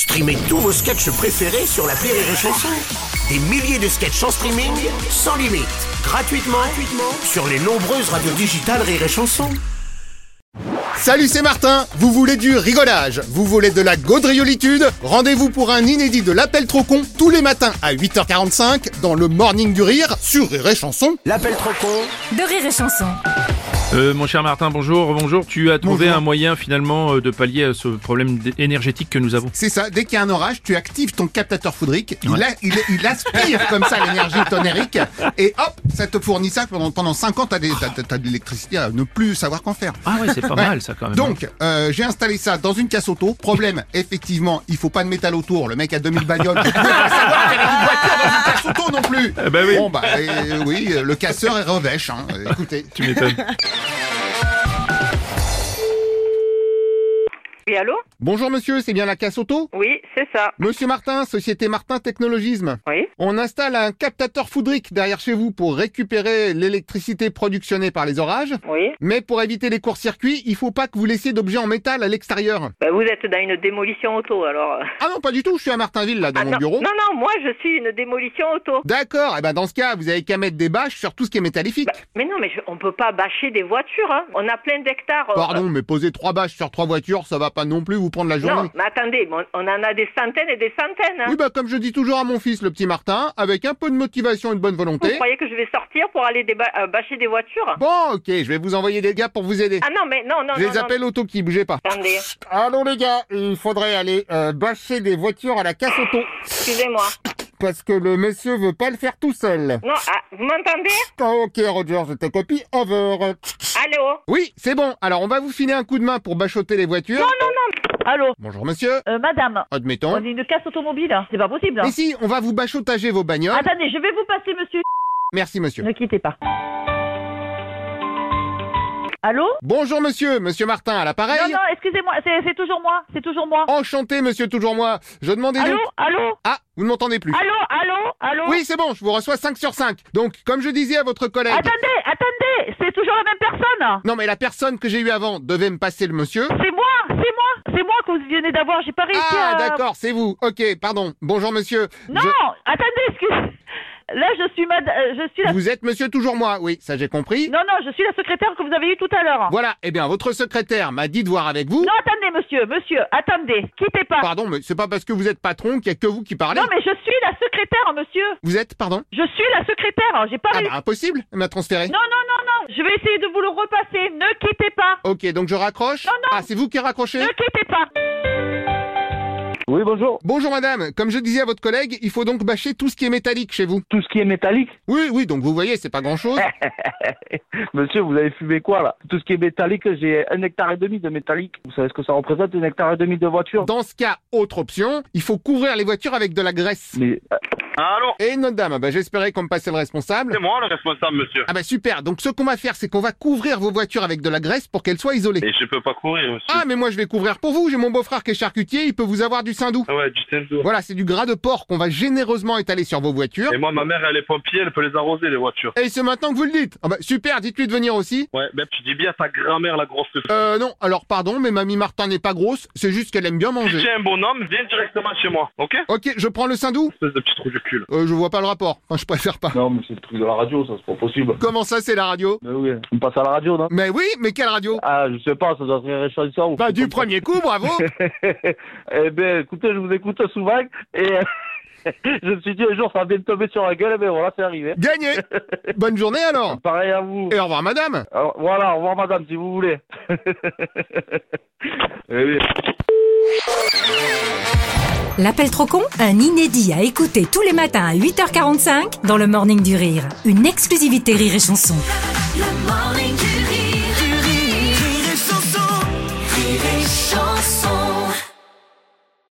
Streamez tous vos sketchs préférés sur l'appli Rire et Chanson. Des milliers de sketchs en streaming, sans limite, gratuitement sur les nombreuses radios digitales Rire et Chanson. Salut, c'est Martin. Vous voulez du rigolage, vous voulez de la gaudriolitude? Rendez-vous pour un inédit de l'appel trop con tous les matins à 8h45 dans le Morning du Rire sur Rire et Chanson. L'appel trop con de Rire et Chanson. Mon cher Martin, bonjour. Tu as trouvé Bonjour. un moyen finalement de pallier à ce problème énergétique que nous avons. C'est ça, dès qu'il y a un orage, tu actives ton captateur foudrique, il aspire comme ça l'énergie tonérique, et hop, ça te fournit ça pendant 5 ans, t'as de l'électricité à ne plus savoir qu'en faire. Ah ouais, c'est pas mal ça quand même. Donc, j'ai installé ça dans une casse auto. Problème, effectivement, il faut pas de métal autour. Le mec a 2000 bagnoles. Je pouvais pas savoir qu'il y avait une voiture dans une casse auto non plus. Eh ben oui. Bon, oui, le casseur est revêche, hein. Écoutez. Tu m'étonnes. Oui, allô? Bonjour monsieur, c'est bien la casse auto? Oui, c'est ça. Monsieur Martin, société Martin Technologisme. Oui. On installe un captateur foudrique derrière chez vous pour récupérer l'électricité productionnée par les orages. Oui. Mais pour éviter les courts-circuits, il faut pas que vous laissiez d'objets en métal à l'extérieur. Ben, vous êtes dans une démolition auto, alors. Ah non, pas du tout, je suis à Martinville, là, dans mon non, bureau. non, moi, je suis une démolition auto. D'accord, et ben dans ce cas, vous avez qu'à mettre des bâches sur tout ce qui est métallifique. Mais non, mais on peut pas bâcher des voitures, hein. On a plein d'hectares. Pardon, mais poser 3 bâches sur 3 voitures, ça va pas non plus vous prendre la journée. Non, mais attendez, on en a des centaines et des centaines, hein. Oui, bah comme je dis toujours à mon fils, le petit Martin, avec un peu de motivation et de bonne Vous volonté. croyez que je vais sortir pour aller bâcher des voitures? Bon, ok, je vais vous envoyer des gars pour vous aider. Ah non, mais non. Je les appelle auto qui bougez pas. Attendez, Allô les gars, il faudrait aller bâcher des voitures à la casse auto. excusez-moi. Parce que le monsieur veut pas le faire tout seul. Non, vous m'entendez? Ok Roger, je te copie, over. Allô? Oui, c'est bon, alors on va vous filer un coup de main pour bachoter les voitures. Non. Allô, Bonjour monsieur, madame, admettons. on est une casse automobile, c'est pas possible. Mais si, on va vous bachotager vos bagnoles. Attendez, je vais vous passer monsieur. Merci monsieur. Ne quittez pas. Allô? Bonjour monsieur Martin à l'appareil. Non, excusez-moi, c'est toujours moi. Enchanté monsieur toujours moi. Je demandais donc... Allô? Ah, vous ne m'entendez plus. Allô? Oui, c'est bon, je vous reçois 5 sur 5. Donc, comme je disais à votre collègue... Attendez, c'est toujours la même personne. Non mais la personne que j'ai eue avant devait me passer le monsieur. C'est moi que vous venez d'avoir, j'ai pas réussi Ah à... d'accord, c'est vous. Ok, pardon. Bonjour monsieur. Non, attendez, excusez. Là, je suis la... Vous êtes monsieur toujours moi, oui, ça j'ai compris. Non, je suis la secrétaire que vous avez eue tout à l'heure. Voilà, eh bien votre secrétaire m'a dit de voir avec vous. Non, attendez, monsieur, attendez, quittez pas. Pardon, mais c'est pas parce que vous êtes patron qu'il y a que vous qui parlez. Non, mais je suis la secrétaire, monsieur. Vous êtes, pardon? Je suis la secrétaire, j'ai pas Ah réussi. bah impossible, elle m'a transféré. Non, je vais essayer de vous le repasser, ne quittez pas. Ok, donc je raccroche. Non. Ah, c'est vous qui raccrochez? Ne quittez pas. Oui, bonjour. Bonjour madame, comme je disais à votre collègue, il faut donc bâcher tout ce qui est métallique chez vous. Tout ce qui est métallique? Oui, donc vous voyez, c'est pas grand chose. Monsieur, vous avez fumé quoi, là? Tout ce qui est métallique, j'ai 1,5 hectare de métallique. Vous savez ce que ça représente, 1,5 hectare de voiture? Dans ce cas, autre option, il faut couvrir les voitures avec de la graisse. Mais... Allô? Et notre dame, bah j'espérais qu'on me passait le responsable. C'est moi le responsable, monsieur. Ah bah super, donc ce qu'on va faire, c'est qu'on va couvrir vos voitures avec de la graisse pour qu'elles soient isolées. Et je peux pas courir, monsieur. Ah mais moi je vais couvrir pour vous, j'ai mon beau-frère qui est charcutier, il peut vous avoir du saindoux. Ah ouais, du Saint-Doux. Voilà, c'est du gras de porc qu'on va généreusement étaler sur vos voitures. Et moi, ma mère, elle est pompier, elle peut les arroser, les voitures. Et c'est maintenant que vous le dites. Ah bah super, dites-lui de venir aussi. Ouais, ben tu dis bien ta grand-mère, la grosse. Non, alors pardon, mais mamie Martin n'est pas grosse, c'est juste qu'elle aime bien Si manger. tu es un bonhomme, viens directement chez moi, ok? Ok, je prends le saindoux. Espèce de petit trou du cul. Je vois pas le rapport, enfin je préfère pas. Non, mais c'est le truc de la radio, ça, c'est pas possible. Comment ça c'est la radio? Mais oui, on passe à la radio, non? Mais oui, mais quelle radio? Ah, je sais pas, ça doit être Rire et Chanson. Bah du premier coup, bravo. Eh ben, écoutez, je vous écoute souvent, et... je me suis dit un jour ça va bien me tomber sur la gueule, mais voilà, c'est arrivé. Gagné. Bonne journée alors. Pareil à vous. Et au revoir madame. Alors, voilà, au revoir madame, si vous voulez. Eh oui. L'appel trop con, un inédit à écouter tous les matins à 8h45 dans le Morning du Rire. Une exclusivité Rire et Chanson. Le Morning du